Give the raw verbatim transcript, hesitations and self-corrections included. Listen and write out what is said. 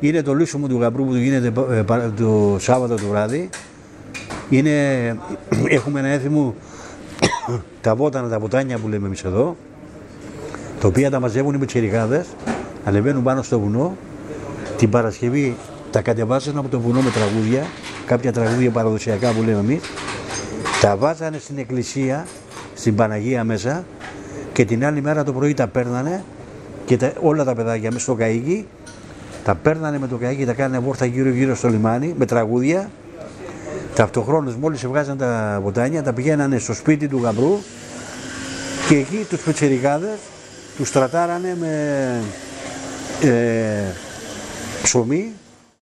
είναι το λύσιμο του γαμπρού που γίνεται το Σάββατο το βράδυ. Είναι, έχουμε ένα έθιμο τα βότανα, τα βοτάνια που λέμε εμείς εδώ, τα οποία τα μαζεύουν οι πιτσιρικάδες, ανεβαίνουν πάνω στο βουνό, την Παρασκευή τα κατεβάζουν από το βουνό με τραγούδια, κάποια τραγούδια παραδοσιακά που λέμε εμείς, τα βάζανε στην εκκλησία, στην Παναγία μέσα και την άλλη μέρα το πρωί τα παίρνανε και τα, όλα τα παιδάκια μέσα στο καΐκι, τα παίρνανε με το καΐκι, τα κάνανε βόρτα γύρω γύρω στο λιμάνι με τραγούδια. Ταυτοχρόνως μόλις έβγαζαν τα βοτάνια, τα πηγαίνανε στο σπίτι του γαμπρού και εκεί τους πιτσιρικάδες τους στρατάρανε με ε, ψωμί